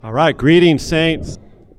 All right, greetings, saints.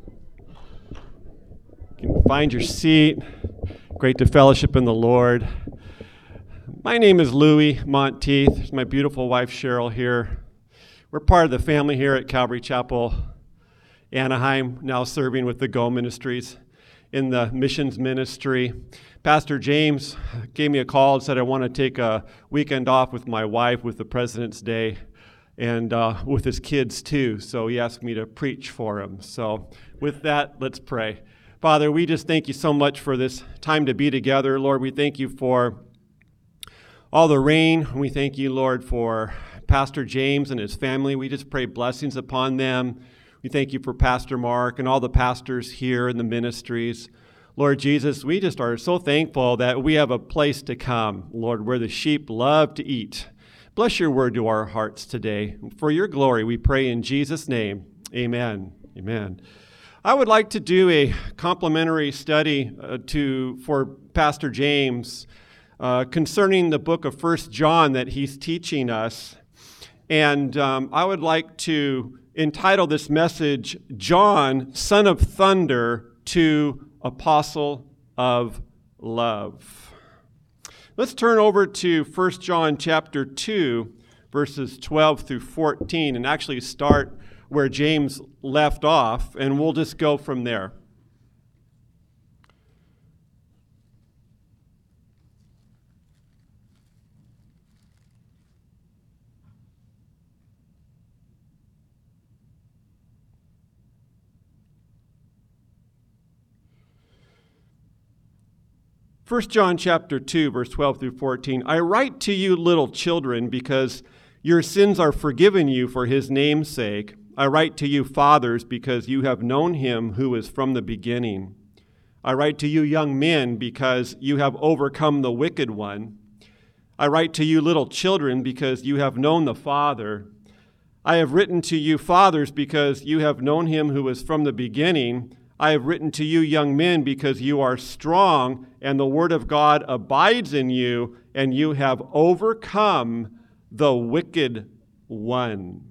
You can find your seat. Great to fellowship in the Lord. My name is Louis Monteith. There's my beautiful wife, Cheryl, here. We're part of the family here at Calvary Chapel, Anaheim, now serving with the Go Ministries in the missions ministry. Pastor James gave me a call and said I want to take a weekend off with my wife with the President's Day and with his kids too. So he asked me to preach for him. So with that, let's pray. Father, we just thank you so much for this time to be together. Lord, we thank you for all the rain. We thank you, Lord, for Pastor James and his family. We just pray blessings upon them. We thank you for Pastor Mark and all the pastors here in the ministries. Lord Jesus, we just are so thankful that we have a place to come, Lord, where the sheep love to eat. Bless your word to our hearts today. For your glory, we pray in Jesus' name. Amen. Amen. I would like to do a complimentary study for Pastor James concerning the book of 1 John that he's teaching us. And I would like to entitle this message, John, Son of Thunder to Apostle of Love. Let's turn over to 1 John chapter 2, verses 12 through 14, and actually start where James left off, and we'll just go from there. First John chapter 2, verse 12 through 14. I write to you, little children, because your sins are forgiven you for his name's sake. I write to you, fathers, because you have known him who is from the beginning. I write to you, young men, because you have overcome the wicked one. I write to you, little children, because you have known the Father. I have written to you, fathers, because you have known him who is from the beginning. I have written to you, young men, because you are strong, and the word of God abides in you, and you have overcome the wicked one.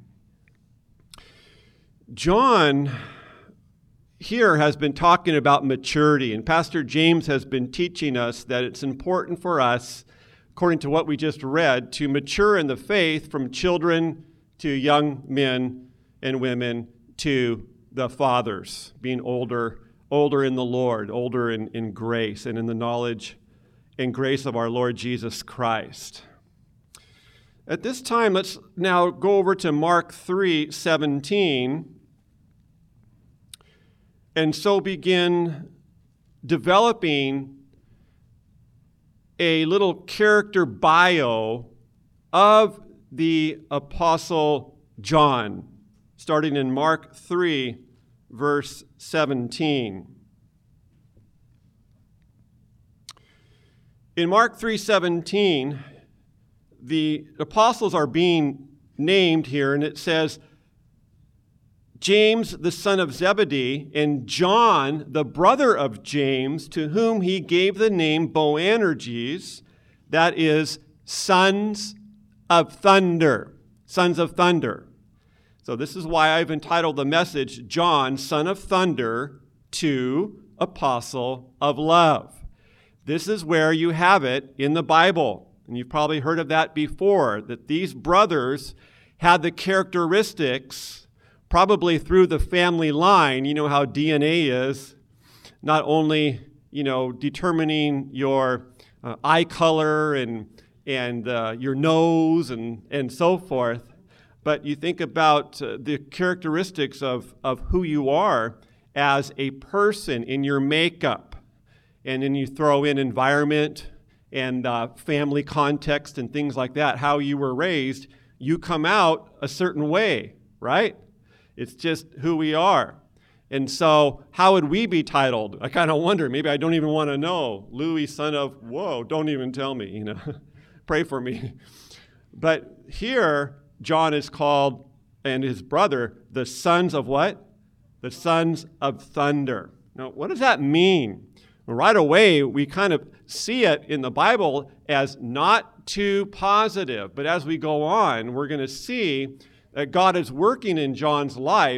John here has been talking about maturity, and Pastor James has been teaching us that it's important for us, according to what we just read, to mature in the faith from children to young men and women to the fathers, being older in the Lord, older in grace and in the knowledge and grace of our Lord Jesus Christ. At this time, let's now go over to Mark 3:17, and so begin developing a little character bio of the Apostle John, starting in Mark 3, verse 17. In Mark 3:17, the apostles are being named here, and it says, James, the son of Zebedee, and John, the brother of James, to whom he gave the name Boanerges, that is, sons of thunder. Sons of thunder. So this is why I've entitled the message, John, Son of Thunder to Apostle of Love. This is where you have it in the Bible. And you've probably heard of that before, that these brothers had the characteristics, probably through the family line. You know how DNA is, not only, determining your eye color and your nose and so forth, but you think about the characteristics of who you are as a person in your makeup. And then you throw in environment and family context and things like that, how you were raised, you come out a certain way, right? It's just who we are. And so how would we be titled? I kind of wonder. Maybe I don't even want to know. Louis, son of, whoa, don't even tell me, Pray for me. But here, John is called, and his brother, the sons of what? The sons of thunder. Now, what does that mean? Well, right away, we kind of see it in the Bible as not too positive. But as we go on, we're going to see that God is working in John's life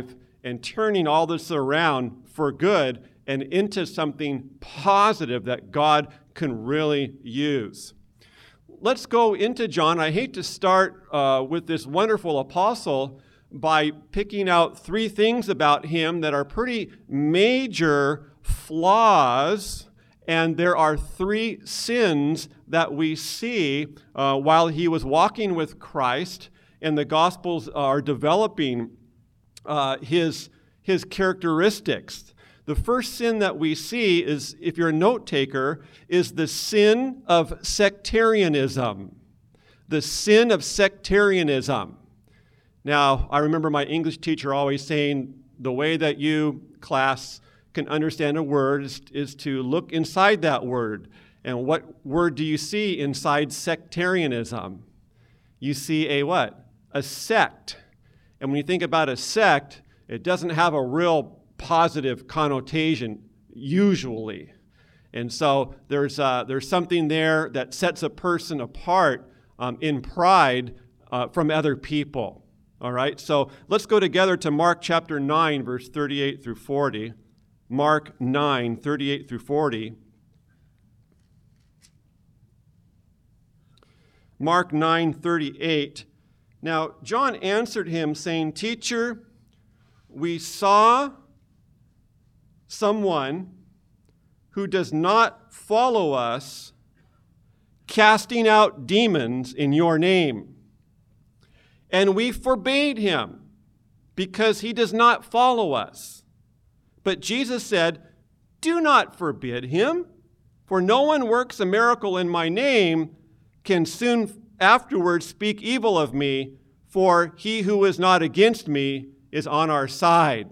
and turning all this around for good and into something positive that God can really use. Let's go into John. I hate to start with this wonderful apostle by picking out three things about him that are pretty major flaws, and there are three sins that we see while he was walking with Christ, and the Gospels are developing his characteristics. The first sin that we see is, if you're a note taker, is the sin of sectarianism. The sin of sectarianism. Now, I remember my English teacher always saying, the way that you, class, can understand a word is to look inside that word. And what word do you see inside sectarianism? You see a what? A sect. And when you think about a sect, it doesn't have a real positive connotation, usually. And so there's something there that sets a person apart in pride from other people. All right, so let's go together to Mark chapter 9, verse 38 through 40. Mark 9, 38 through 40. Mark 9, 38. Now, John answered him, saying, Teacher, we saw someone who does not follow us casting out demons in your name. And we forbade him because he does not follow us. But Jesus said, Do not forbid him, for no one works a miracle in my name can soon afterwards speak evil of me, for he who is not against me is on our side.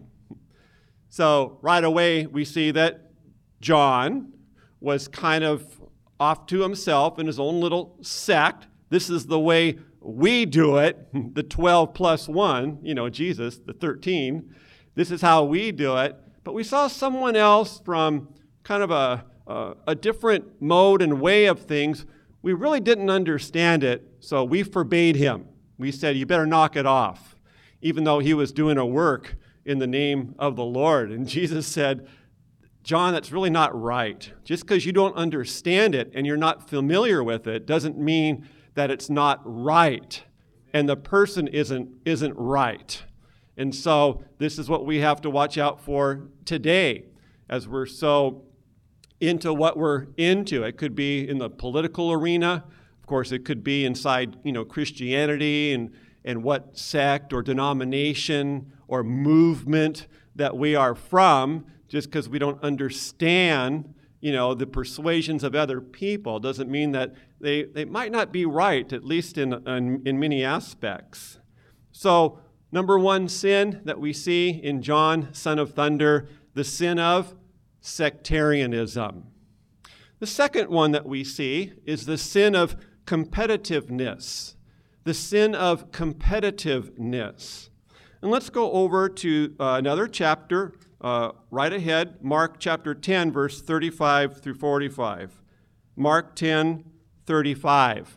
So right away we see that John was kind of off to himself in his own little sect. This is the way we do it, the 12 plus 1, Jesus, the 13. This is how we do it. But we saw someone else from kind of a different mode and way of things. We really didn't understand it, so we forbade him. We said, you better knock it off, even though he was doing a work in the name of the Lord. And Jesus said, John, that's really not right. Just because you don't understand it and you're not familiar with it doesn't mean that it's not right, and the person isn't right. And so this is what we have to watch out for today as we're so into what we're into. It could be in the political arena. Of course, it could be inside, Christianity and what sect or denomination or movement that we are from. Just because we don't understand the persuasions of other people doesn't mean that they might not be right, at least in many aspects. So, number one sin that we see in John, son of thunder, the sin of sectarianism. The second one that we see is the sin of competitiveness. The sin of competitiveness. And let's go over to another chapter right ahead, Mark chapter 10, verse 35 through 45. Mark 10, 35.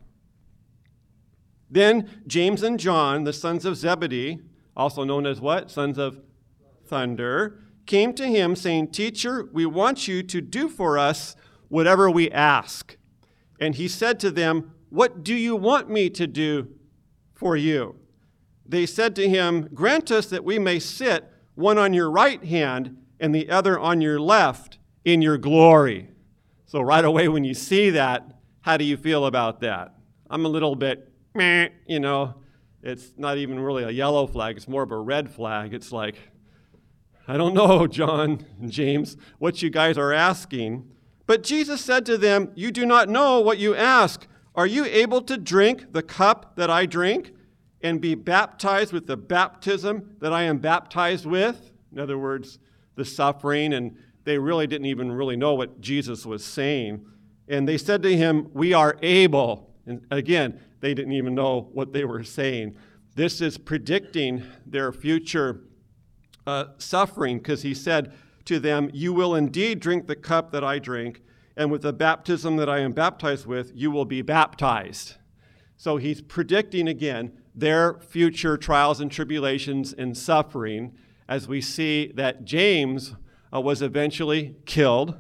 Then James and John, the sons of Zebedee, also known as what? Sons of thunder, came to him saying, Teacher, we want you to do for us whatever we ask. And he said to them, What do you want me to do for you? They said to him, Grant us that we may sit one on your right hand and the other on your left in your glory. So right away when you see that, how do you feel about that? I'm a little bit, it's not even really a yellow flag. It's more of a red flag. It's like, I don't know, John and James, what you guys are asking. But Jesus said to them, You do not know what you ask. Are you able to drink the cup that I drink and be baptized with the baptism that I am baptized with? In other words, the suffering. And they really didn't even really know what Jesus was saying. And they said to him, We are able. And again, they didn't even know what they were saying. This is predicting their future suffering, because he said to them, You will indeed drink the cup that I drink, and with the baptism that I am baptized with, you will be baptized. So he's predicting again their future trials and tribulations and suffering as we see that James was eventually killed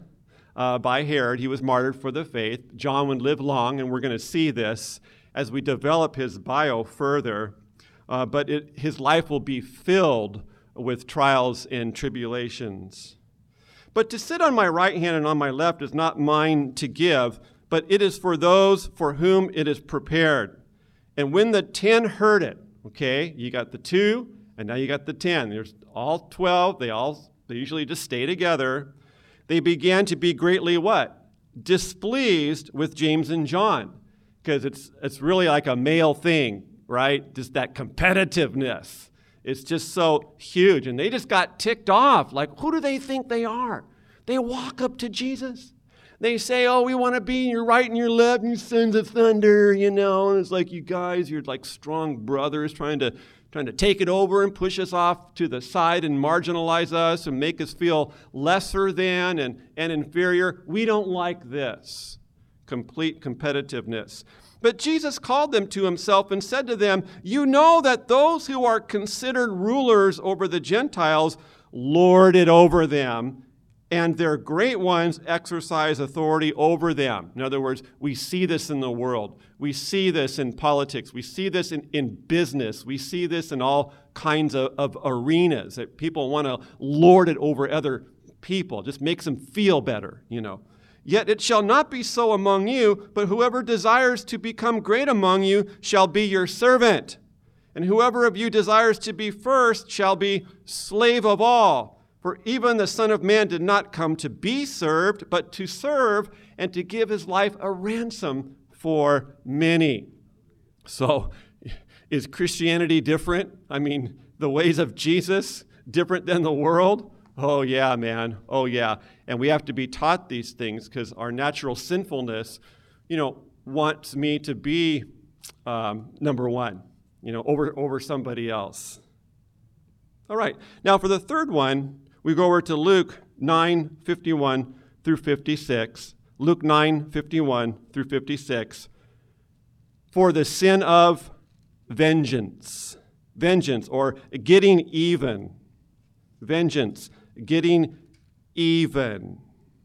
by Herod. He was martyred for the faith. John would live long, and we're going to see this as we develop his bio further. But his life will be filled with trials and tribulations. But to sit on my right hand and on my left is not mine to give, but it is for those for whom it is prepared. And when the 10 heard it, okay, you got the 2, and now you got the 10. There's all 12. They usually just stay together. They began to be greatly what? Displeased with James and John, because it's really like a male thing, right? Just that competitiveness. It's just so huge. And they just got ticked off. Like, who do they think they are? They walk up to Jesus. They say, oh, we want to be your right and your left, and you sons of thunder, And it's like, you guys, you're like strong brothers trying to take it over and push us off to the side and marginalize us and make us feel lesser than and inferior. We don't like this. Complete competitiveness. But Jesus called them to himself and said to them, you know that those who are considered rulers over the Gentiles lord it over them, and their great ones exercise authority over them. In other words, we see this in the world. We see this in politics. We see this in business. We see this in all kinds of arenas, that people want to lord it over other people. It just makes them feel better, Yet it shall not be so among you, but whoever desires to become great among you shall be your servant. And whoever of you desires to be first shall be slave of all. For even the Son of Man did not come to be served, but to serve and to give his life a ransom for many. So, is Christianity different? I mean, the ways of Jesus different than the world? Oh, yeah, man. Oh, yeah. And we have to be taught these things because our natural sinfulness, wants me to be number one, over somebody else. All right. Now, for the third one, we go over to Luke 9:51 through 56. Luke 9:51 through 56. For the sin of vengeance. Vengeance, or getting even. Vengeance, getting even.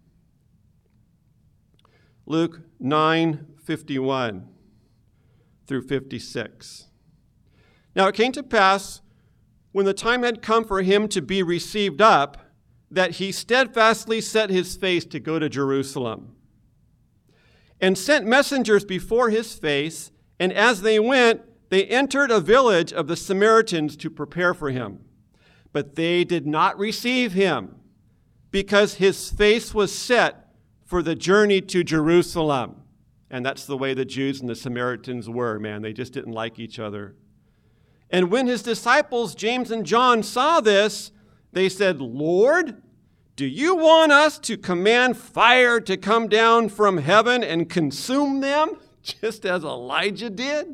Luke 9:51 through 56. Now it came to pass, when the time had come for him to be received up, that he steadfastly set his face to go to Jerusalem, and sent messengers before his face, and as they went, they entered a village of the Samaritans to prepare for him. But they did not receive him, because his face was set for the journey to Jerusalem. And that's the way the Jews and the Samaritans were, man. They just didn't like each other. And when his disciples, James and John, saw this, they said, Lord, do you want us to command fire to come down from heaven and consume them, just as Elijah did?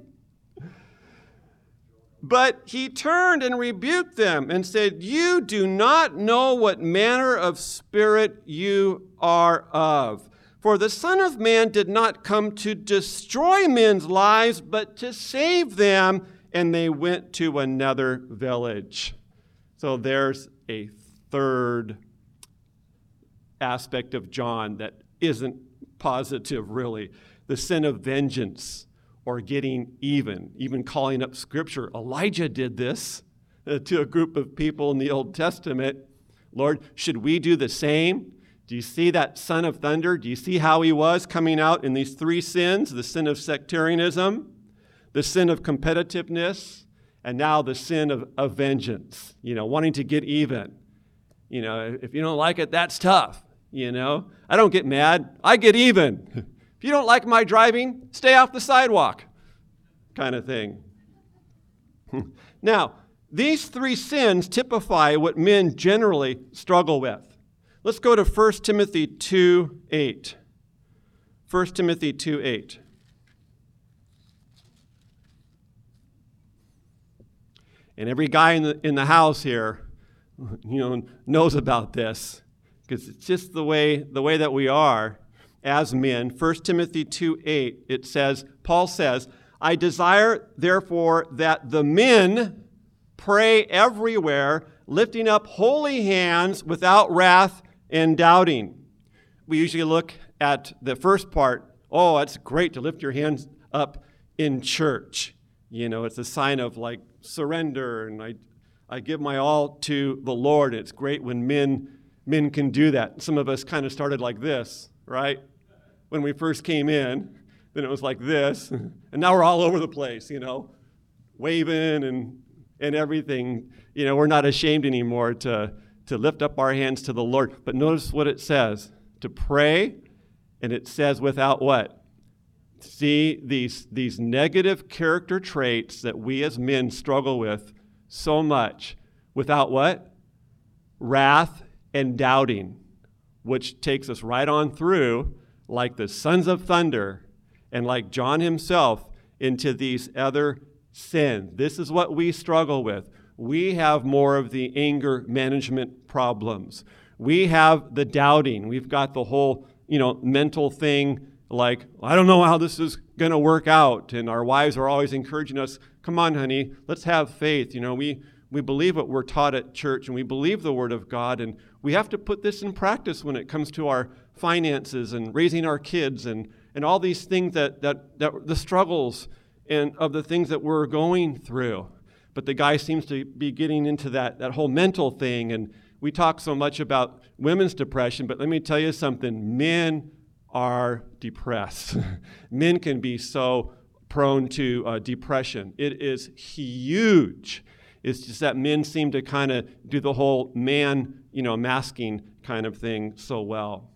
But he turned and rebuked them and said, you do not know what manner of spirit you are of. For the Son of Man did not come to destroy men's lives, but to save them. And they went to another village. So there's a third aspect of John that isn't positive, really. The sin of vengeance, or getting even calling up Scripture. Elijah did this to a group of people in the Old Testament. Lord, should we do the same? Do you see that son of thunder? Do you see how he was coming out in these three sins? The sin of sectarianism, the sin of competitiveness, and now the sin of vengeance, wanting to get even. If you don't like it, that's tough, I don't get mad, I get even. If you don't like my driving, stay off the sidewalk, kind of thing. Now, these three sins typify what men generally struggle with. Let's go to 1 Timothy 2:8. 1 Timothy 2:8. And every guy in the house here, knows about this, because it's just the way that we are as men. 1 Timothy 2:8, it says, Paul says, I desire, therefore, that the men pray everywhere, lifting up holy hands without wrath and doubting. We usually look at the first part. Oh, it's great to lift your hands up in church. You know, it's a sign of like surrender, and I give my all to the Lord. It's great when men can do that. Some of us kind of started like this, right? When we first came in, then it was like this, and now we're all over the place, you know, waving and everything. You know, we're not ashamed anymore to lift up our hands to the Lord. But notice what it says, to pray, and it says without what? See, these negative character traits that we as men struggle with so much, without what? Wrath and doubting, which takes us right on through, like the sons of thunder, and like John himself, into these other sins. This is what we struggle with. We have more of the anger management problems. We have the doubting. We've got the whole, mental thing like, I don't know how this is going to work out. And our wives are always encouraging us, come on, honey, let's have faith. We believe what we're taught at church, and we believe the Word of God, and we have to put this in practice when it comes to our finances and raising our kids and all these things that the struggles and of the things that we're going through. But the guy seems to be getting into that whole mental thing, and we talk so much about women's depression, but let me tell you something. Men are depressed. Men can be so prone to depression. It is huge. It's just that men seem to kind of do the whole man, masking kind of thing so well.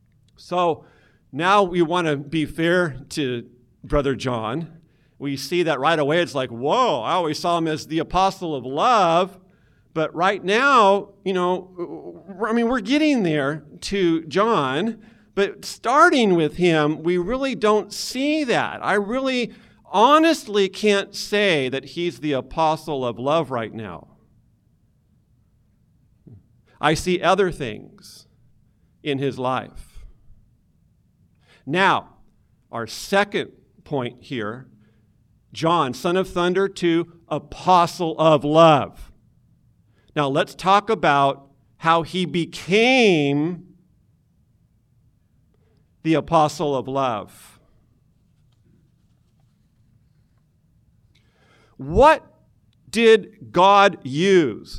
So now we want to be fair to Brother John. We see that right away. It's like, whoa, I always saw him as the apostle of love. But right now, we're getting there to John. But starting with him, we really don't see that. I really honestly can't say that he's the apostle of love right now. I see other things in his life. Now, our second point here, John, son of thunder, to apostle of love. Now, let's talk about how he became the apostle of love. What did God use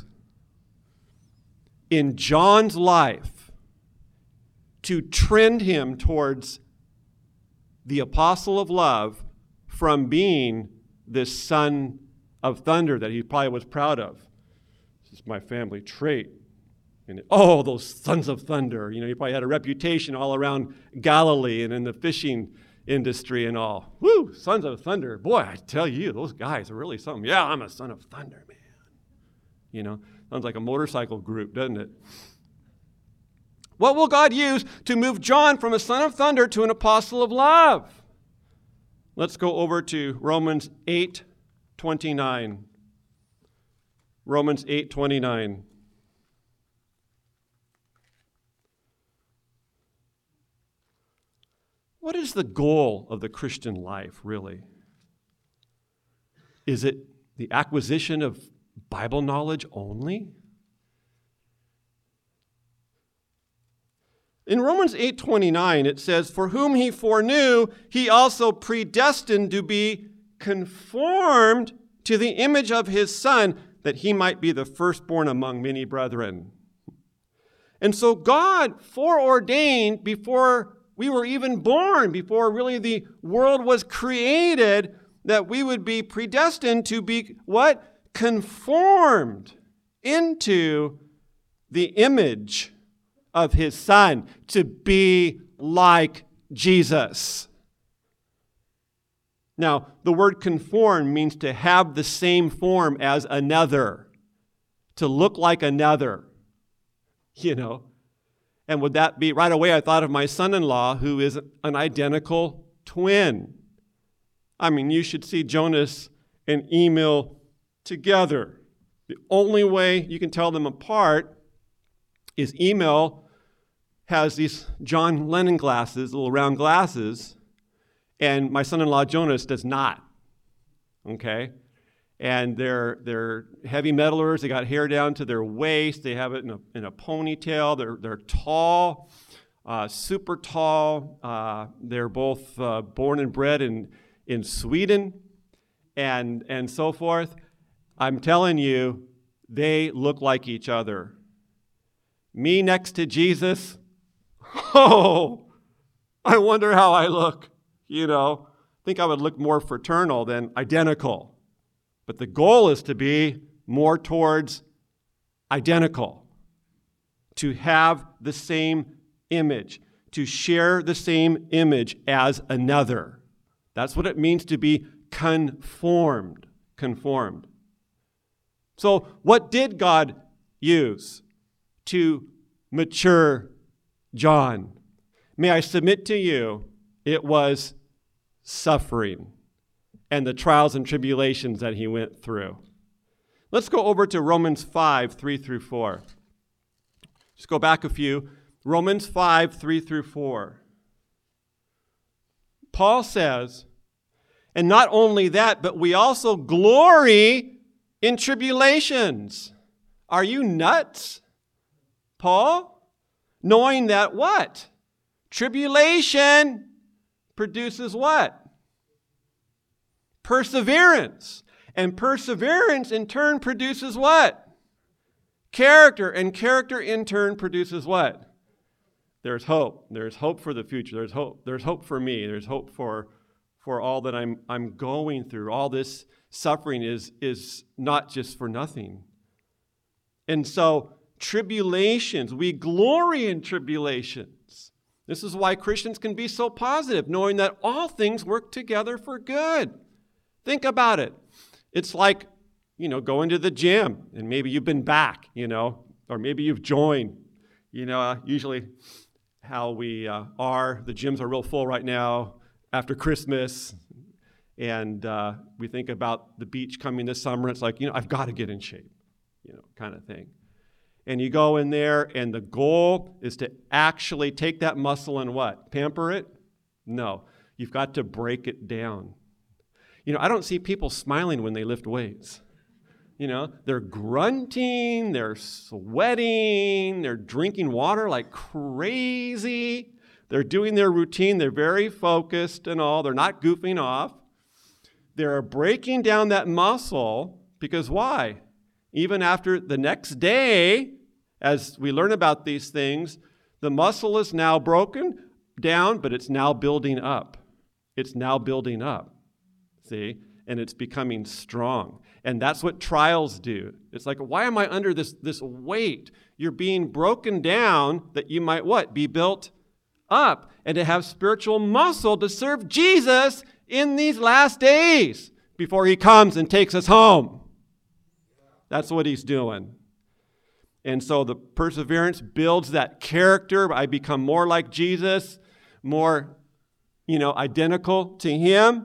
in John's life to trend him towards the apostle of love from being this son of thunder that he probably was proud of? This is my family trait. And those sons of thunder. He probably had a reputation all around Galilee and in the fishing industry and all. Woo, sons of thunder. Boy, I tell you, those guys are really something. Yeah, I'm a son of thunder, man. Sounds like a motorcycle group, doesn't it? What will God use to move John from a son of thunder to an apostle of love? Let's go over to Romans 8:29. Romans 8:29. What is the goal of the Christian life, really? Is it the acquisition of Bible knowledge only? In Romans 8:29, it says, "For whom he foreknew, he also predestined to be conformed to the image of his Son, that he might be the firstborn among many brethren." And so God foreordained before we were even born, before really the world was created, that we would be predestined to be what? Conformed into the image of his Son, to be like Jesus. Now, the word conform means to have the same form as another, to look like another, And would that be, right away I thought of my son-in-law, who is an identical twin. You should see Jonas and Emil together. The only way you can tell them apart is Emil has these John Lennon glasses, little round glasses, and my son-in-law Jonas does not. Okay? And they're heavy metalers. They got hair down to their waist. They have it in a ponytail. They're tall, super tall. They're both born and bred in Sweden and so forth. I'm telling you, they look like each other. Me next to Jesus, oh, I wonder how I look, I think I would look more fraternal than identical. But the goal is to be more towards identical, to have the same image, to share the same image as another. That's what it means to be conformed. So what did God use to mature John? May I submit to you, it was suffering and the trials and tribulations that he went through. Let's go over to Romans 5, 3 through 4. Just go back a few. Romans 5, 3 through 4. Paul says, and not only that, but we also glory in tribulations. Are you nuts, Paul? Knowing that what? Tribulation produces what? Perseverance. And perseverance in turn produces what? Character. And character in turn produces what? There's hope. There's hope for the future. There's hope. There's hope for me. There's hope for all that I'm going through. All this suffering is not just for nothing. And so tribulations, we glory in tribulations. This is why Christians can be so positive, knowing that all things work together for good. Think about it. It's like, going to the gym, and maybe you've been back, or maybe you've joined. Usually how we are, the gyms are real full right now after Christmas, and we think about the beach coming this summer. It's like, I've got to get in shape, kind of thing. And you go in there, and the goal is to actually take that muscle and what? Pamper it? No. You've got to break it down. I don't see people smiling when they lift weights. They're grunting, they're sweating, they're drinking water like crazy. They're doing their routine. They're very focused and all. They're not goofing off. They're breaking down that muscle because why? Even after the next day, as we learn about these things, the muscle is now broken down, but it's now building up. It's now building up. See? And it's becoming strong. And that's what trials do. It's like, why am I under this weight? You're being broken down that you might what? Be built up and to have spiritual muscle to serve Jesus in these last days before he comes and takes us home. That's what he's doing. And so the perseverance builds that character. I become more like Jesus, more, identical to him.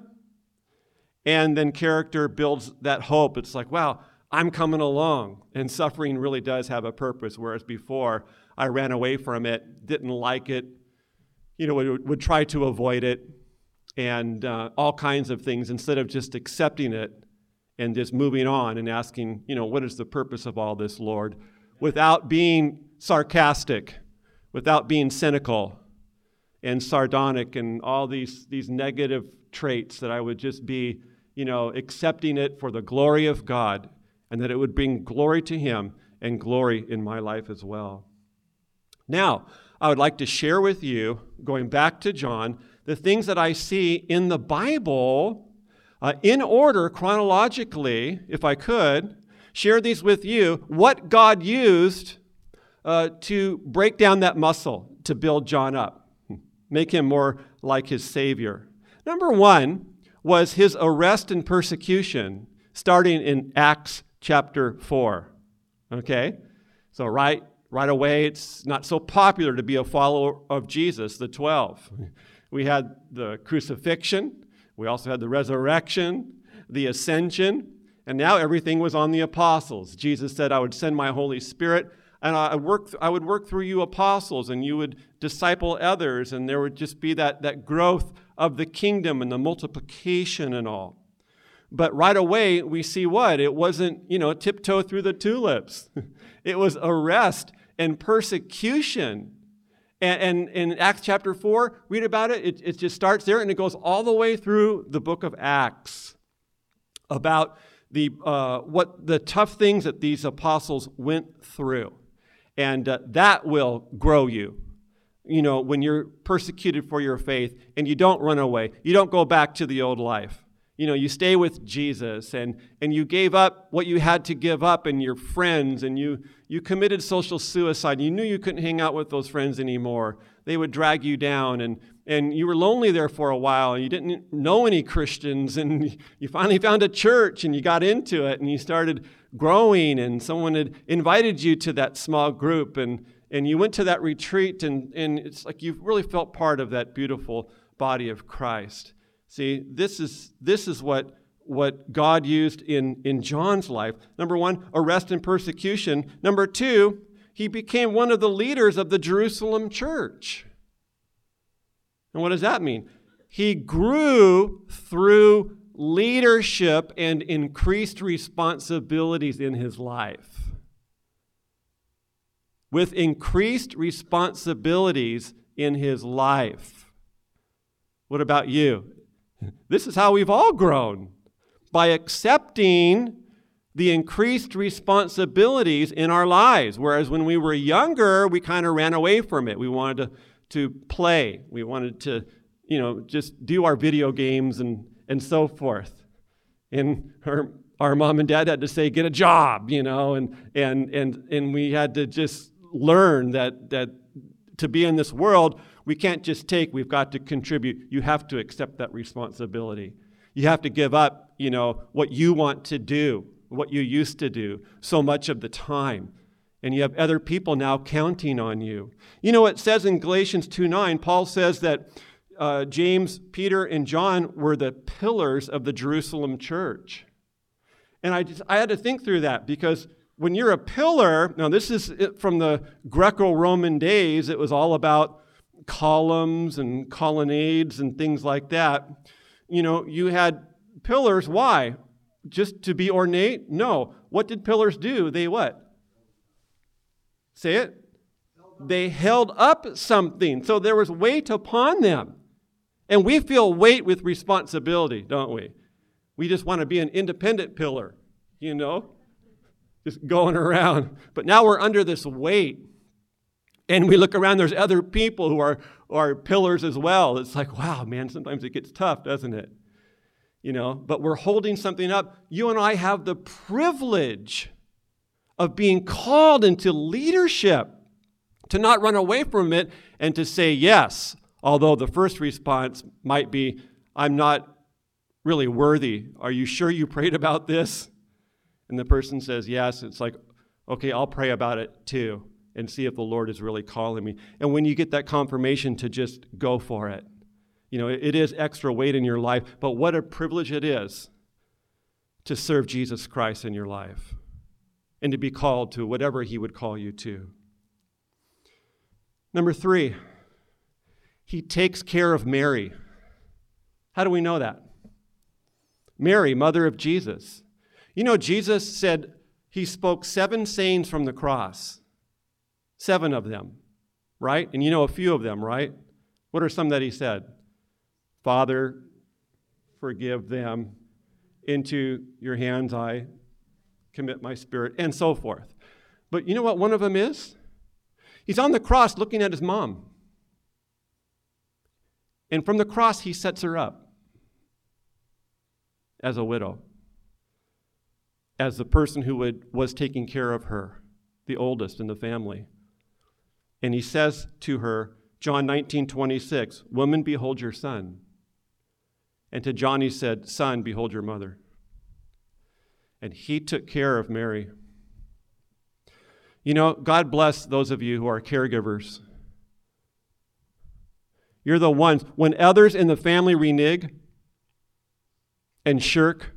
And then character builds that hope. It's like, wow, I'm coming along. And suffering really does have a purpose, whereas before I ran away from it, didn't like it, would try to avoid it, and all kinds of things instead of just accepting it and just moving on and asking, what is the purpose of all this, Lord? Without being sarcastic, without being cynical and sardonic and all these negative traits, that I would just be accepting it for the glory of God, and that it would bring glory to him and glory in my life as well. Now, I would like to share with you, going back to John, the things that I see in the Bible in order, chronologically, if I could, share these with you, what God used to break down that muscle, to build John up, make him more like his Savior. Number one was his arrest and persecution, starting in Acts chapter 4. Okay? So right away, it's not so popular to be a follower of Jesus, the 12. We had the crucifixion. We also had the resurrection, the ascension, and now everything was on the apostles. Jesus said, I would send my Holy Spirit, and I would work through you apostles, and you would disciple others, and there would just be that growth of the kingdom and the multiplication and all. But right away, we see what? It wasn't, tiptoe through the tulips. It was arrest and persecution. And in Acts chapter 4, read about it. It just starts there, and it goes all the way through the book of Acts about what the tough things that these apostles went through. And that will grow you. When you're persecuted for your faith and you don't run away, you don't go back to the old life. You stay with Jesus, and you gave up what you had to give up and your friends, and you committed social suicide. You knew you couldn't hang out with those friends anymore. They would drag you down, and you were lonely there for a while, and you didn't know any Christians, and you finally found a church, and you got into it, and you started growing, and someone had invited you to that small group, and you went to that retreat, and it's like you really felt part of that beautiful body of Christ. See, this is what God used in John's life. Number one, arrest and persecution. Number two, he became one of the leaders of the Jerusalem church. And what does that mean? He grew through leadership and increased responsibilities in his life. With increased responsibilities in his life. What about you? This is how we've all grown, by accepting the increased responsibilities in our lives. Whereas when we were younger, we kind of ran away from it. We wanted to play. We wanted to, just do our video games and so forth. And our mom and dad had to say, get a job, and we had to just learn that to be in this world, we can't just take, we've got to contribute. You have to accept that responsibility. You have to give up, what you want to do, what you used to do so much of the time. And you have other people now counting on you. It says in Galatians 2:9, Paul says that James, Peter, and John were the pillars of the Jerusalem church. And I had to think through that, because when you're a pillar, now this is from the Greco-Roman days, it was all about columns and colonnades and things like that. You had pillars. Why? Just to be ornate? No. What did pillars do? They what? Say it. They held up something. So there was weight upon them. And we feel weight with responsibility, don't we? We just want to be an independent pillar, just going around. But now we're under this weight. And we look around, there's other people who are pillars as well. It's like, wow, man, sometimes it gets tough, doesn't it? But we're holding something up. You and I have the privilege of being called into leadership, to not run away from it and to say yes, although the first response might be, I'm not really worthy. Are you sure you prayed about this? And the person says yes. It's like, okay, I'll pray about it too, and see if the Lord is really calling me. And when you get that confirmation, to just go for it. It is extra weight in your life, but what a privilege it is to serve Jesus Christ in your life and to be called to whatever he would call you to. Number 3, he takes care of Mary. How do we know that? Mary, mother of Jesus. Jesus said he spoke 7 sayings from the cross. 7 of them, right? And a few of them, right? What are some that he said? Father, forgive them. Into your hands I commit my spirit, and so forth. But you know what one of them is? He's on the cross looking at his mom. And from the cross, he sets her up as a widow, as the person who was taking care of her, the oldest in the family. And he says to her, John 19:26, woman, behold your son. And to John he said, son, behold your mother. And he took care of Mary. God bless those of you who are caregivers. You're the ones, when others in the family renege and shirk.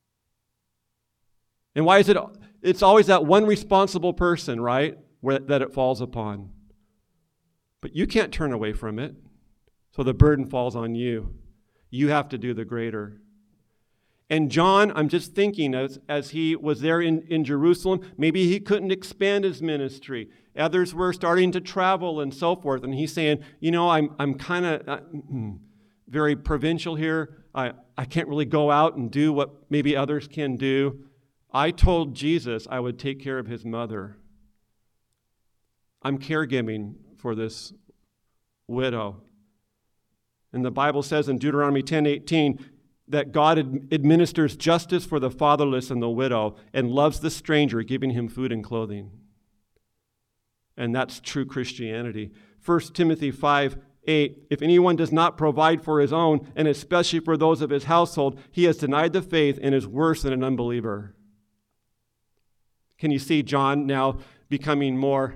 And why is it? It's always that one responsible person, right, that it falls upon. But you can't turn away from it. So the burden falls on you. You have to do the greater. And John, I'm just thinking, as he was there in Jerusalem, maybe he couldn't expand his ministry. Others were starting to travel and so forth. And he's saying, I'm kind of very provincial here. I can't really go out and do what maybe others can do. I told Jesus I would take care of his mother. I'm caregiving for this widow. And the Bible says in Deuteronomy 10:18 that God administers justice for the fatherless and the widow and loves the stranger, giving him food and clothing. And that's true Christianity. 1 Timothy 5:8, if anyone does not provide for his own, and especially for those of his household, he has denied the faith and is worse than an unbeliever. Can you see John now becoming more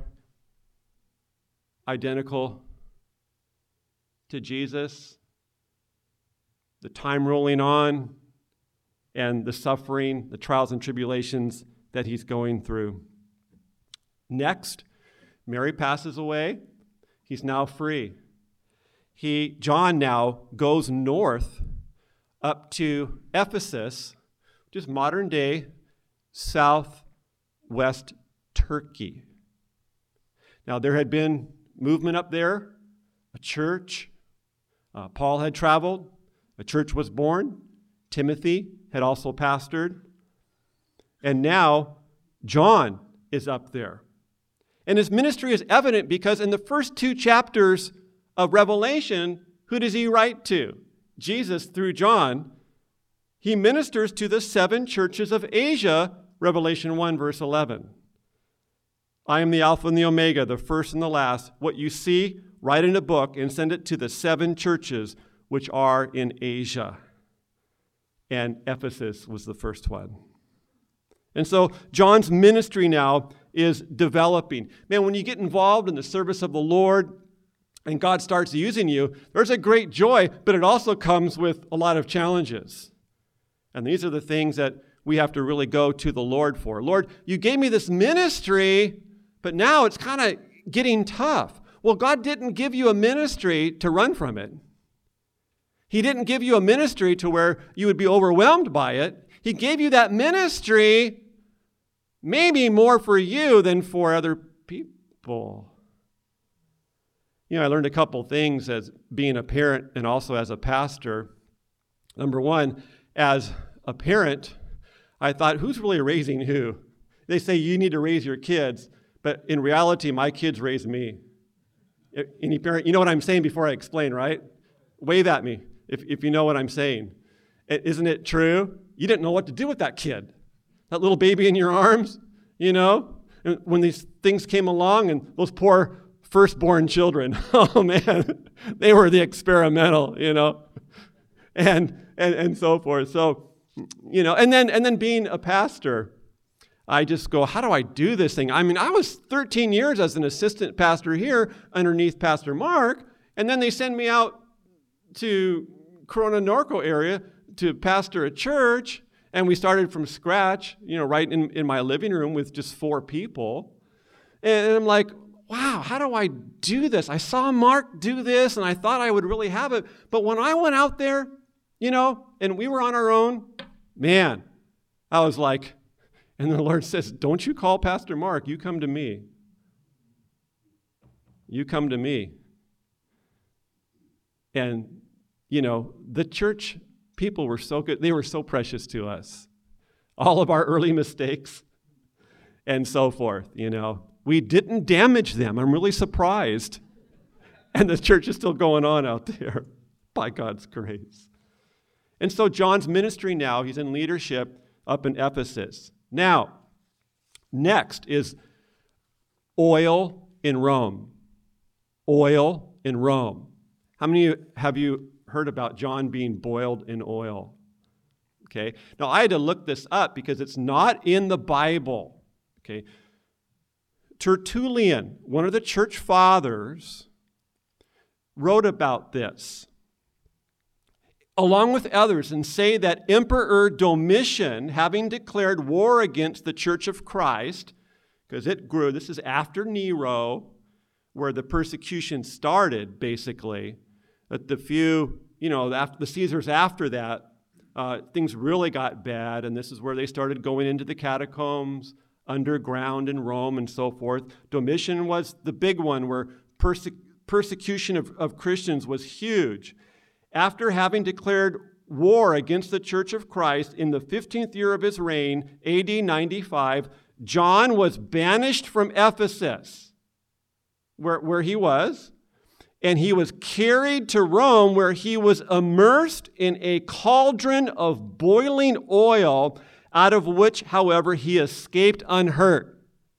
identical to Jesus? The time rolling on and the suffering, the trials and tribulations that he's going through. Next, Mary passes away. He's now free. John now goes north up to Ephesus, which is modern day southwest Turkey. Now, there had been movement up there, a church. Paul had traveled. A church was born. Timothy had also pastored. And now John is up there. And his ministry is evident because in the first 2 chapters of Revelation, who does he write to? Jesus, through John. He ministers to the 7 churches of Asia, Revelation 1, verse 11. I am the Alpha and the Omega, the first and the last. What you see, write in a book and send it to the 7 churches which are in Asia. And Ephesus was the first one. And so John's ministry now is developing. Man, when you get involved in the service of the Lord and God starts using you, there's a great joy, but it also comes with a lot of challenges. And these are the things that we have to really go to the Lord for. Lord, you gave me this ministry, but now it's kind of getting tough. Well, God didn't give you a ministry to run from it. He didn't give you a ministry to where you would be overwhelmed by it. He gave you that ministry maybe more for you than for other people. I learned a couple things as being a parent and also as a pastor. Number one, as a parent, I thought, who's really raising who? They say you need to raise your kids, but in reality, my kids raised me. Any parent, you know what I'm saying before I explain, right? Wave at me if you know what I'm saying. Isn't it true? You didn't know what to do with that kid, that little baby in your arms, And when these things came along and those poor firstborn children, oh man, they were the experimental, and so forth. So, and then being a pastor, I just go, how do I do this thing? I mean, I was 13 years as an assistant pastor here underneath Pastor Mark, and then they send me out to Corona Norco area to pastor a church, and we started from scratch, right in my living room with just 4 people. And I'm like, wow, how do I do this? I saw Mark do this, and I thought I would really have it. But when I went out there, and we were on our own, man, I was like, and the Lord says, don't you call Pastor Mark, you come to me. You come to me. And, the church people were so good. They were so precious to us. All of our early mistakes and so forth, We didn't damage them. I'm really surprised. And the church is still going on out there by God's grace. And so John's ministry now, he's in leadership up in Ephesus. Now, next is oil in Rome. Oil in Rome. How many have you heard about John being boiled in oil? Okay. Now, I had to look this up because it's not in the Bible. Okay. Tertullian, one of the church fathers, wrote about this, along with others, and say that Emperor Domitian, having declared war against the Church of Christ, because it grew, this is after Nero, where the persecution started, basically, that the few, the Caesars after that things really got bad, and this is where they started going into the catacombs, underground in Rome and so forth. Domitian was the big one where persecution of Christians was huge. After having declared war against the Church of Christ in the 15th year of his reign, AD 95, John was banished from Ephesus, where he was, and he was carried to Rome, where he was immersed in a cauldron of boiling oil, out of which, however, he escaped unhurt.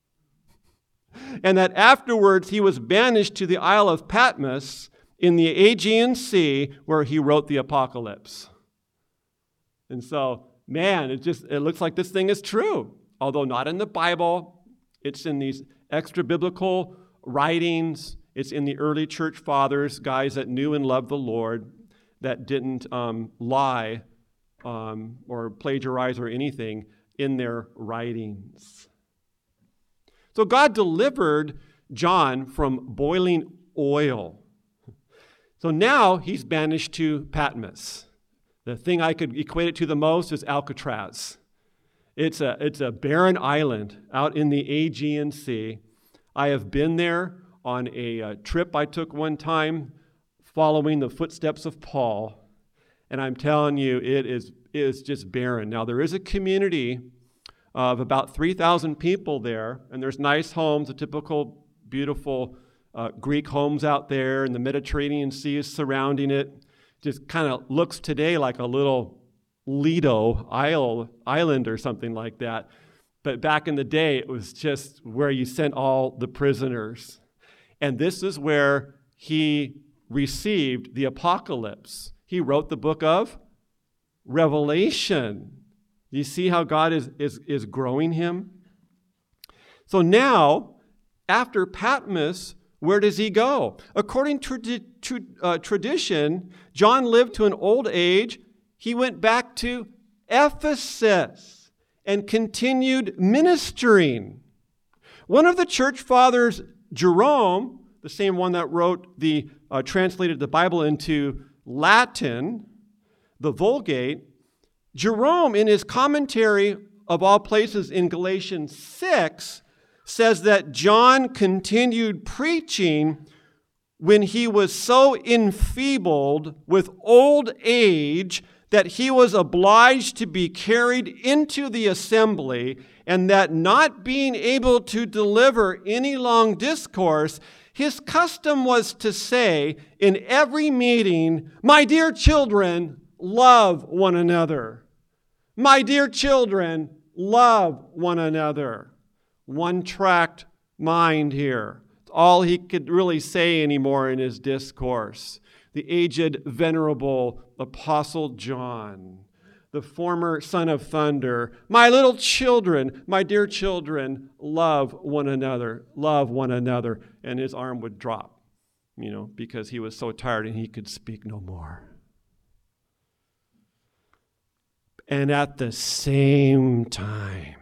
And that afterwards he was banished to the Isle of Patmos in the Aegean Sea, where he wrote the Apocalypse. And so, man, it looks like this thing is true. Although not in the Bible, it's in these extra-biblical writings. It's in the early church fathers, guys that knew and loved the Lord, that didn't lie or plagiarize or anything in their writings. So God delivered John from boiling oil. So now he's banished to Patmos. The thing I could equate it to the most is Alcatraz. It's a barren island out in the Aegean Sea. I have been there on a trip I took one time following the footsteps of Paul. And I'm telling you, it is just barren. Now, there is a community of about 3,000 people there, and there's nice homes, a typical beautiful Greek homes out there, and the Mediterranean Sea is surrounding it. Just kind of looks today like a little Lido island or something like that. But back in the day, it was just where you sent all the prisoners. And this is where he received the Apocalypse. He wrote the book of Revelation. You see how God is growing him? So now, after Patmos, where does he go? According to tradition, John lived to an old age. He went back to Ephesus and continued ministering. One of the church fathers, Jerome, the same one that wrote translated the Bible into Latin, the Vulgate, Jerome, in his commentary of all places in Galatians 6, says that John continued preaching when he was so enfeebled with old age that he was obliged to be carried into the assembly, and that not being able to deliver any long discourse, his custom was to say in every meeting, "My dear children, love one another. My dear children, love one another." One-tracked mind here. It's all he could really say anymore in his discourse. The aged, venerable Apostle John, the former son of thunder, "My little children, my dear children, love one another, love one another." And his arm would drop, because he was so tired and he could speak no more. And at the same time,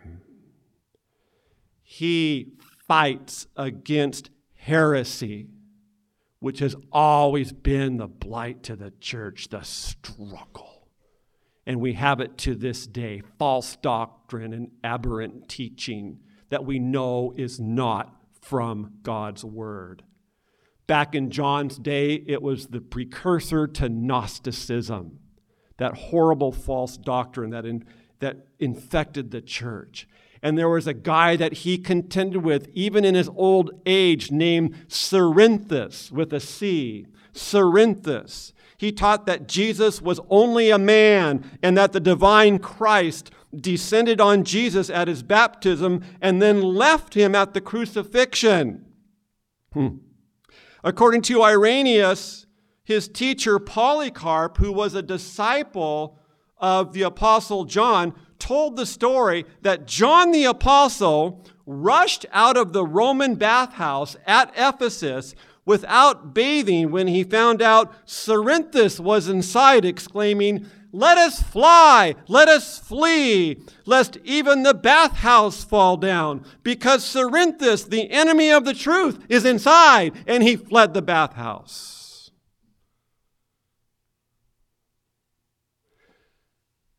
he fights against heresy, which has always been the blight to the church, the struggle. And we have it to this day, false doctrine and aberrant teaching that we know is not from God's word. Back in John's day, it was the precursor to Gnosticism, that horrible false doctrine that infected the church. And there was a guy that he contended with, even in his old age, named Cerinthus, with a C. Cerinthus. He taught that Jesus was only a man and that the divine Christ descended on Jesus at his baptism and then left him at the crucifixion. According to Irenaeus, his teacher Polycarp, who was a disciple of the Apostle John, told the story that John the Apostle rushed out of the Roman bathhouse at Ephesus without bathing when he found out Cerinthus was inside, exclaiming, "Let us fly, let us flee, lest even the bathhouse fall down, because Cerinthus, the enemy of the truth, is inside," and he fled the bathhouse.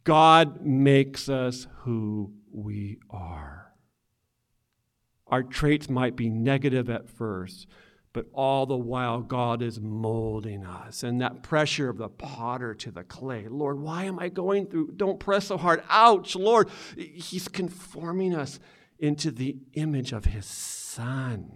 God makes us who we are. Our traits might be negative at first, but all the while God is molding us. And that pressure of the potter to the clay. Lord, why am I going through? Don't press so hard. Ouch, Lord. He's conforming us into the image of his Son.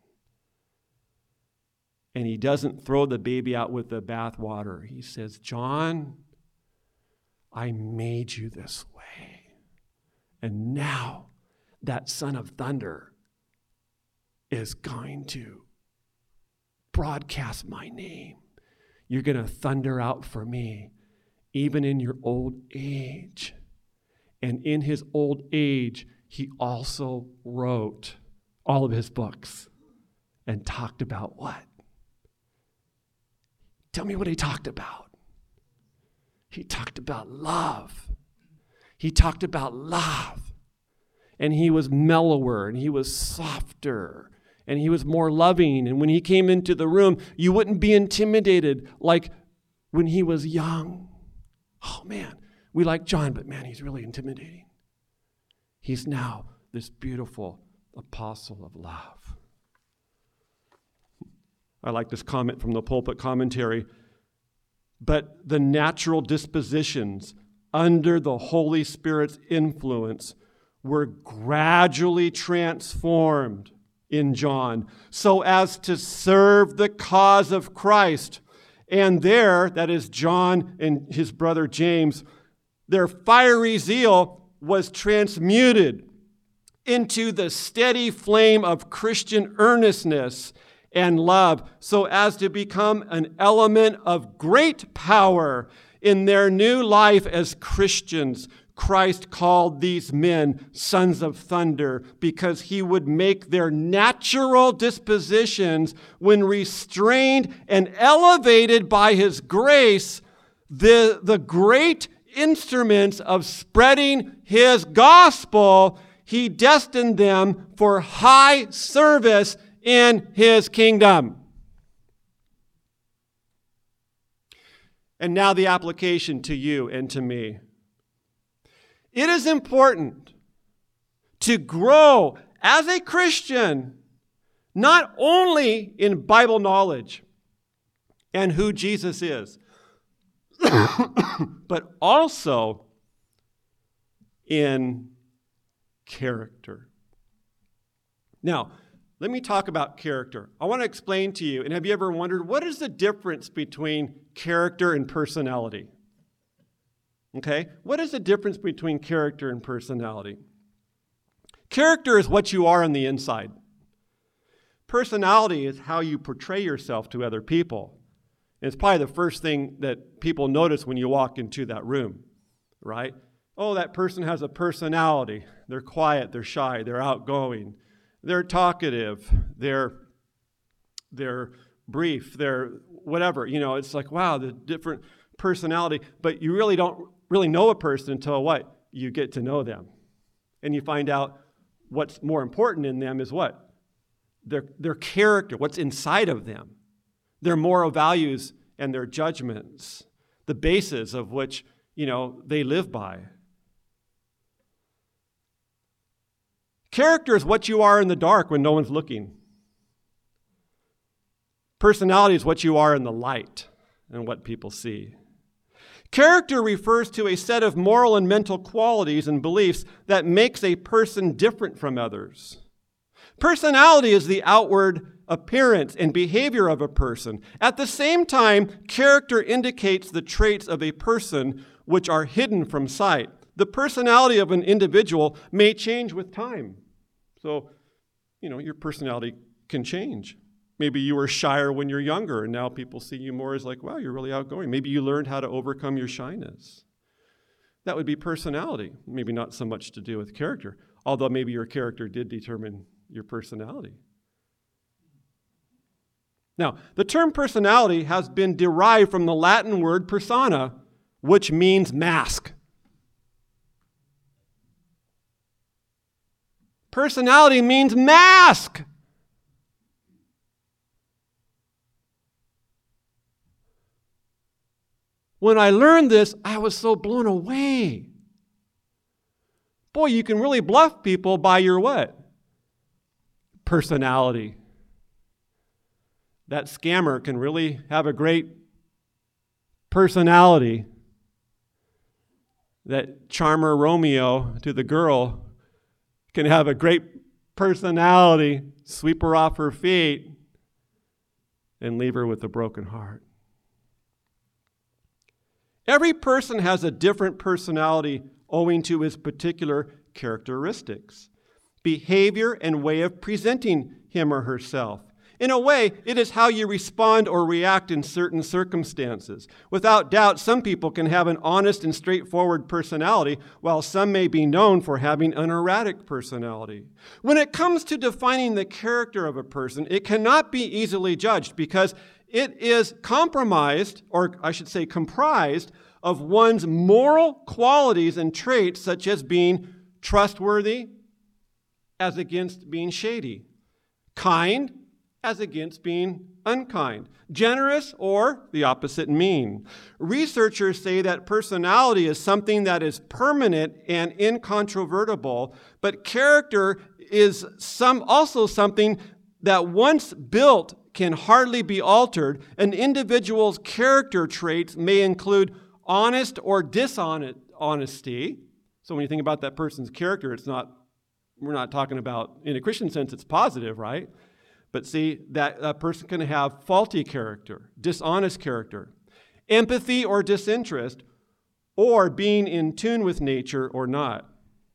And he doesn't throw the baby out with the bathwater. He says, John, I made you this way. And now that son of thunder is going to broadcast my name. You're going to thunder out for me, even in your old age. And in his old age, he also wrote all of his books and talked about what? Tell me what he talked about. He talked about love. He talked about love. And he was mellower, and he was softer, and he was more loving. And when he came into the room, you wouldn't be intimidated like when he was young. Oh, man, we like John, but man, he's really intimidating. He's now this beautiful apostle of love. I like this comment from the Pulpit Commentary. But the natural dispositions under the Holy Spirit's influence were gradually transformed in John so as to serve the cause of Christ. And there, that is John and his brother James, their fiery zeal was transmuted into the steady flame of Christian earnestness and love, so as to become an element of great power in their new life as Christians. Christ called these men sons of thunder because he would make their natural dispositions, when restrained and elevated by his grace, the great instruments of spreading his gospel. He destined them for high service in his kingdom. And now the application to you and to me. It is important to grow as a Christian, not only in Bible knowledge and who Jesus is, but also in character. Now, let me talk about character. I want to explain to you, and have you ever wondered, what is the difference between character and personality? Okay? What is the difference between character and personality? Character is what you are on the inside. Personality is how you portray yourself to other people. And it's probably the first thing that people notice when you walk into that room, right? Oh, that person has a personality. They're quiet, they're shy, they're outgoing. They're talkative, they're brief, they're whatever. You know, it's like, wow, the different personality. But you really don't really know a person until what? You get to know them. And you find out what's more important in them is what? Their character, what's inside of them. Their moral values and their judgments, the basis of which, you know, they live by. Character is what you are in the dark when no one's looking. Personality is what you are in the light and what people see. Character refers to a set of moral and mental qualities and beliefs that makes a person different from others. Personality is the outward appearance and behavior of a person. At the same time, character indicates the traits of a person which are hidden from sight. The personality of an individual may change with time. So, you know, your personality can change. Maybe you were shyer when you're younger, and now people see you more as like, wow, you're really outgoing. Maybe you learned how to overcome your shyness. That would be personality. Maybe not so much to do with character, although maybe your character did determine your personality. Now, the term personality has been derived from the Latin word persona, which means mask. Personality means mask. When I learned this, I was so blown away. Boy, you can really bluff people by your what? Personality. That scammer can really have a great personality. That charmer Romeo to the girl can have a great personality, sweep her off her feet, and leave her with a broken heart. Every person has a different personality owing to his particular characteristics, behavior, and way of presenting him or herself. In a way, it is how you respond or react in certain circumstances. Without doubt, some people can have an honest and straightforward personality, while some may be known for having an erratic personality. When it comes to defining the character of a person, it cannot be easily judged because it is comprised of one's moral qualities and traits, such as being trustworthy as against being shady, kind as against being unkind, generous or the opposite, mean. Researchers say that personality is something that is permanent and incontrovertible, but character is also something that once built can hardly be altered. An individual's character traits may include honest or dishonesty. So when you think about that person's character, we're not talking about, in a Christian sense, it's positive, right? But see, that a person can have faulty character, dishonest character, empathy or disinterest, or being in tune with nature or not.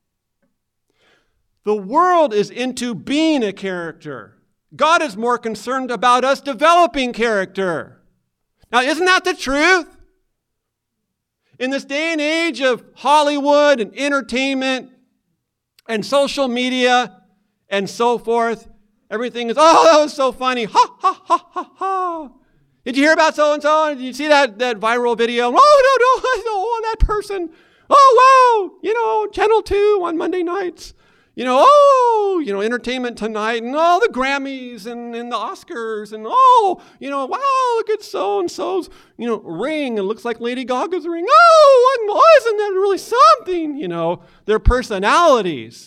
The world is into being a character. God is more concerned about us developing character. Now, isn't that the truth? In this day and age of Hollywood and entertainment and social media and so forth, everything is, oh, that was so funny. Ha, ha, ha, ha, ha. Did you hear about so-and-so? Did you see that viral video? Oh, that person. Oh, wow. Channel 2 on Monday nights. Entertainment Tonight and all the Grammys and the Oscars and wow, look at so-and-so's, ring. It looks like Lady Gaga's ring. Oh, isn't that really something? Their personalities,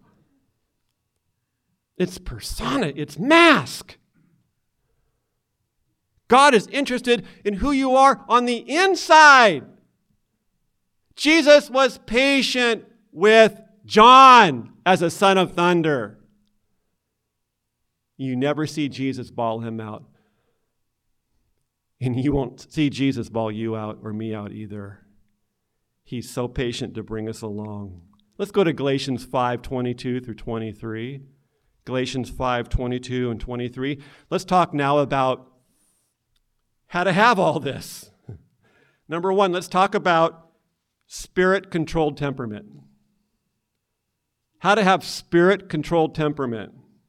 It's persona, it's mask. God is interested in who you are on the inside. Jesus was patient with John as a son of thunder. You never see Jesus bawl him out. And you won't see Jesus bawl you out or me out either. He's so patient to bring us along. Let's go to Galatians 5:22 through 23. Galatians 5:22 and 23. Let's talk now about how to have all this. Number one, let's talk about spirit-controlled temperament. How to have spirit-controlled temperament.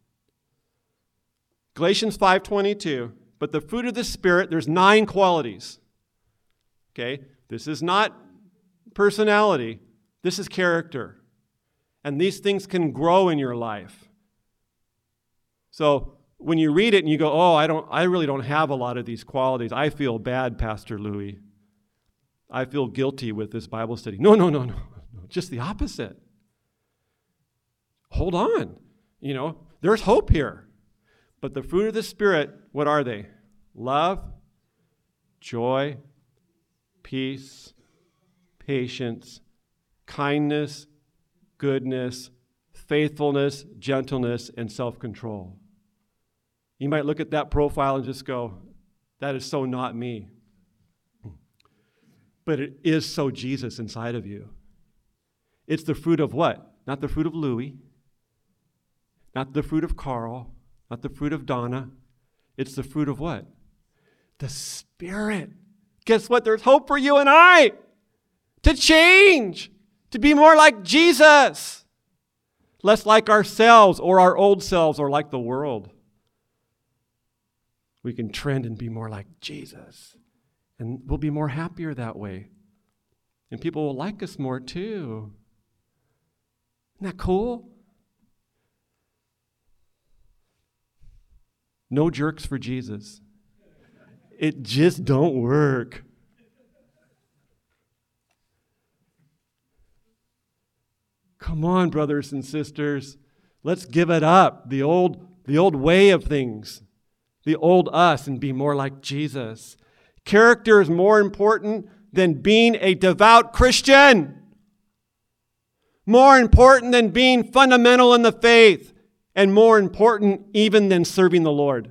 Galatians 5:22. But the fruit of the Spirit, there's 9 qualities. Okay? This is not personality. This is character. And these things can grow in your life. So when you read it and you go, oh, I really don't have a lot of these qualities. I feel bad, Pastor Louis. I feel guilty with this Bible study. No. Just the opposite. Hold on. There's hope here. But the fruit of the Spirit, what are they? Love, joy, peace, patience, kindness, goodness, faithfulness, gentleness, and self-control. You might look at that profile and just go, that is so not me. But it is so Jesus inside of you. It's the fruit of what? Not the fruit of Louis. Not the fruit of Carl, not the fruit of Donna. It's the fruit of what? The Spirit. Guess what? There's hope for you and I to change, to be more like Jesus, less like ourselves or our old selves or like the world. We can trend and be more like Jesus, and we'll be more happier that way. And people will like us more too. Isn't that cool? No jerks for Jesus. It just don't work. Come on, brothers and sisters. Let's give it up. The old way of things. The old us, and be more like Jesus. Character is more important than being a devout Christian. More important than being fundamental in the faith. And more important even than serving the Lord.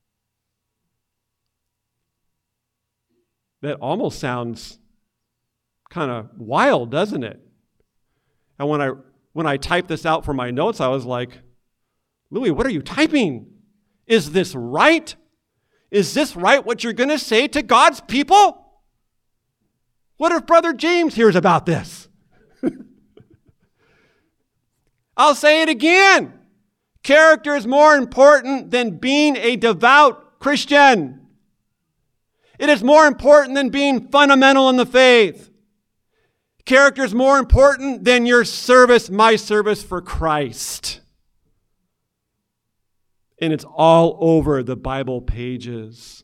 That almost sounds kind of wild, doesn't it? And when I typed this out for my notes, I was like, Louis, what are you typing? Is this right? Is this right what you're going to say to God's people? What if Brother James hears about this? I'll say it again. Character is more important than being a devout Christian. It is more important than being fundamental in the faith. Character is more important than your service, my service for Christ. And it's all over the Bible pages.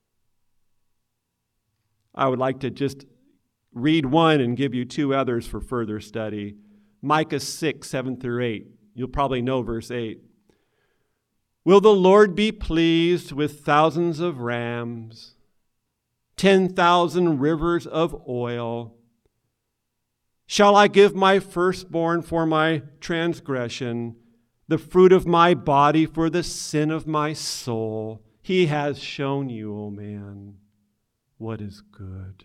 I would like to just read one and give you two others for further study. Micah 6, 7 through 8. You'll probably know verse 8. Will the Lord be pleased with thousands of rams, 10,000 rivers of oil? Shall I give my firstborn for my transgression, the fruit of my body for the sin of my soul? He has shown you, O man, what is good.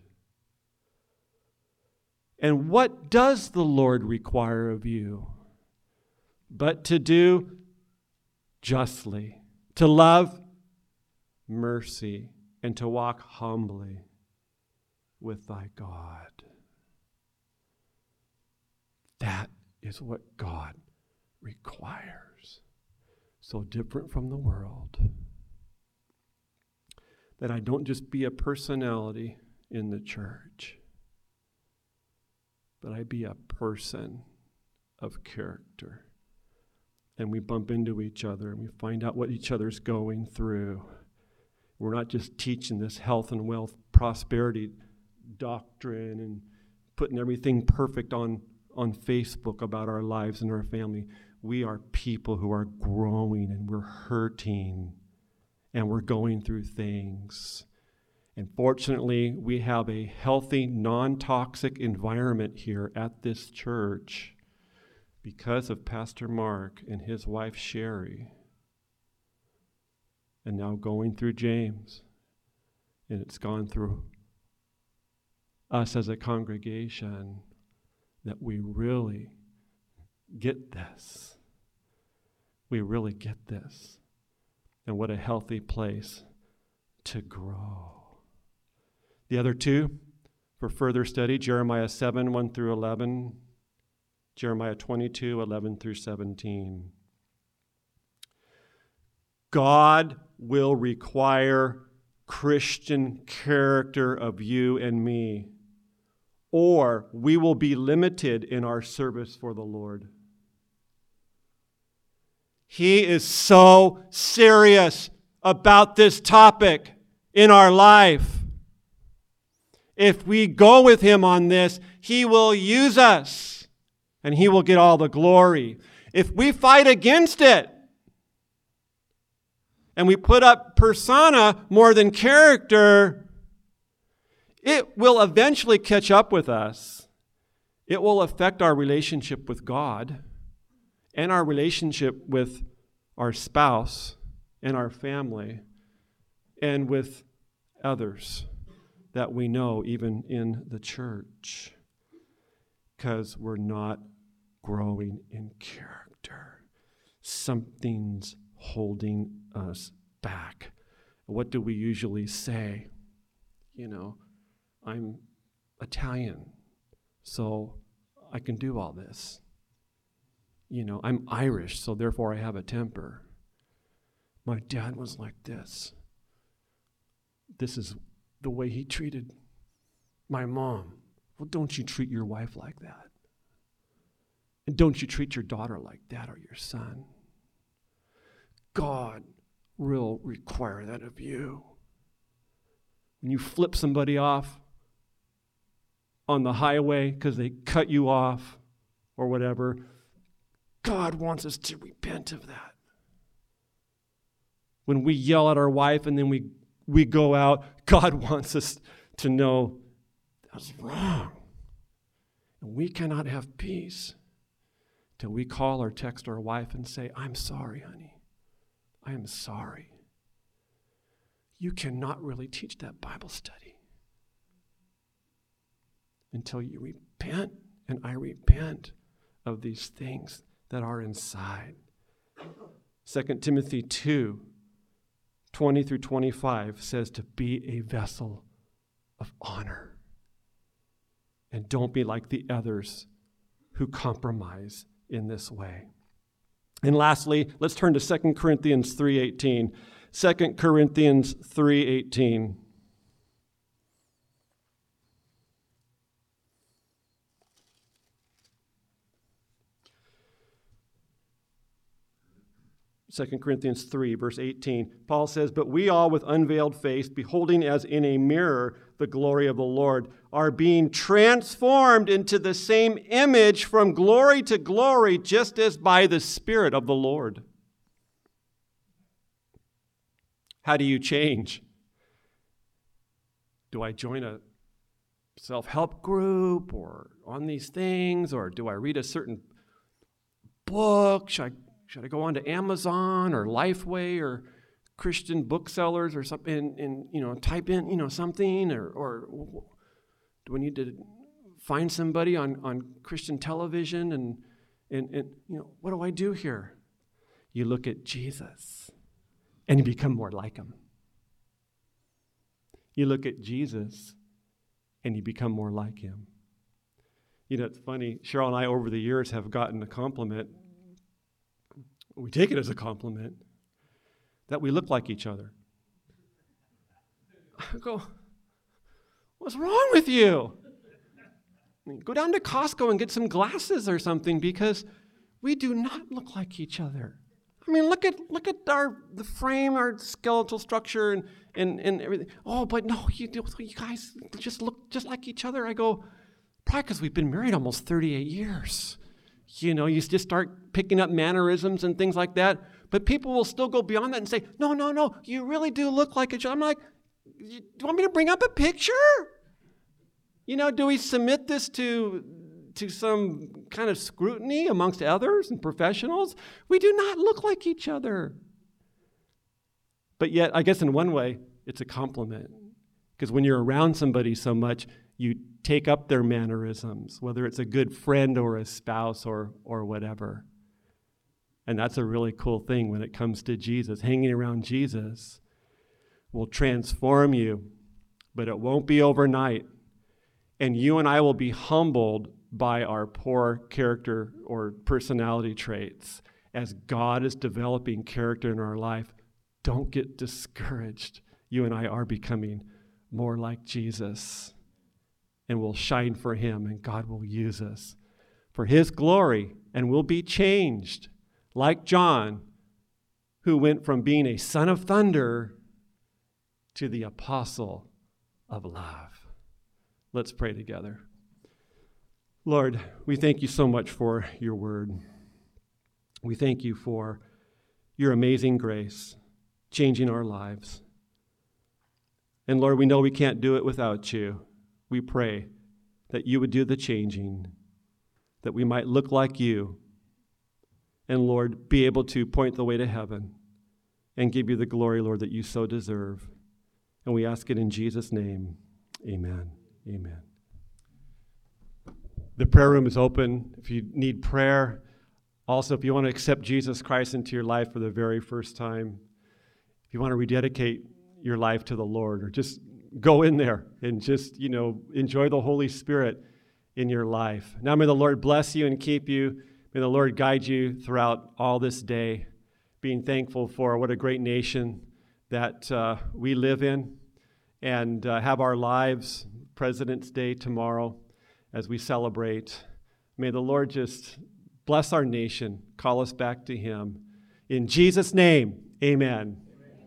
And what does the Lord require of you? But to do justly, to love mercy, and to walk humbly with thy God. That is what God requires. So different from the world. That I don't just be a personality in the church, but I be a person of character. And we bump into each other and we find out what each other's going through. We're not just teaching this health and wealth prosperity doctrine and putting everything perfect on Facebook about our lives and our family. We are people who are growing and we're hurting and we're going through things. And fortunately, we have a healthy, non-toxic environment here at this church because of Pastor Mark and his wife Sherry. And now going through James. And it's gone through us as a congregation that we really get this. We really get this. And what a healthy place to grow. The other two for further study, Jeremiah 7, 1 through 11, Jeremiah 22, 11 through 17. God will require Christian character of you and me, or we will be limited in our service for the Lord. He is so serious about this topic in our life. If we go with him on this, he will use us and he will get all the glory. If we fight against it and we put up persona more than character, it will eventually catch up with us. It will affect our relationship with God and our relationship with our spouse and our family and with others that we know even in the church, because we're not growing in character. Something's holding us back. What do we usually say? I'm Italian, so I can do all this. I'm Irish, so therefore I have a temper. My dad was like this. This is the way he treated my mom. Well, don't you treat your wife like that? And don't you treat your daughter like that or your son? God will require that of you. When you flip somebody off on the highway because they cut you off, or whatever. God wants us to repent of that. When we yell at our wife and then we go out, God wants us to know that's wrong. And we cannot have peace till we call or text our wife and say, I'm sorry, honey. I am sorry. You cannot really teach that Bible study until you repent, and I repent of these things that are inside. 2 Timothy 2:20 through 25 says to be a vessel of honor. And don't be like the others who compromise in this way. And lastly, let's turn to 2 Corinthians 3:18. 2 Corinthians 3:18. Second Corinthians 3, verse 18, Paul says, but we all with unveiled face, beholding as in a mirror the glory of the Lord, are being transformed into the same image from glory to glory, just as by the Spirit of the Lord. How do you change? Do I join a self-help group or on these things, or do I read a certain book? Should I go on to Amazon or Lifeway or Christian booksellers or something and type in, something, or do I need to find somebody on Christian television and what do I do here? You look at Jesus and you become more like him. You look at Jesus and you become more like him. It's funny, Cheryl and I over the years have gotten a compliment. We take it as a compliment that we look like each other. I go, what's wrong with you? Go down to Costco and get some glasses or something, because we do not look like each other. I mean, look at the frame, our skeletal structure and everything. Oh, but no, you guys just look just like each other. I go, probably because we've been married almost 38 years. You just start picking up mannerisms and things like that. But people will still go beyond that and say, no, you really do look like each other. I'm like, do you want me to bring up a picture? Do we submit this to some kind of scrutiny amongst others and professionals? We do not look like each other. But yet, I guess in one way, it's a compliment. Because when you're around somebody so much, you take up their mannerisms, whether it's a good friend or a spouse or whatever. And that's a really cool thing when it comes to Jesus. Hanging around Jesus will transform you, but it won't be overnight. And you and I will be humbled by our poor character or personality traits. As God is developing character in our life, don't get discouraged. You and I are becoming more like Jesus. And we'll shine for him, and God will use us for his glory, and we'll be changed, like John, who went from being a son of thunder to the apostle of love. Let's pray together. Lord, we thank you so much for your word. We thank you for your amazing grace, changing our lives. And Lord, we know we can't do it without you. We pray that you would do the changing, that we might look like you, and Lord, be able to point the way to heaven and give you the glory, Lord, that you so deserve. And we ask it in Jesus' name. Amen. Amen. The prayer room is open if you need prayer. Also, if you want to accept Jesus Christ into your life for the very first time, if you want to rededicate your life to the Lord, or just go in there and just, enjoy the Holy Spirit in your life. Now may the Lord bless you and keep you. May the Lord guide you throughout all this day, being thankful for what a great nation that we live in and have our lives, President's Day tomorrow, as we celebrate. May the Lord just bless our nation, call us back to him. In Jesus' name, amen.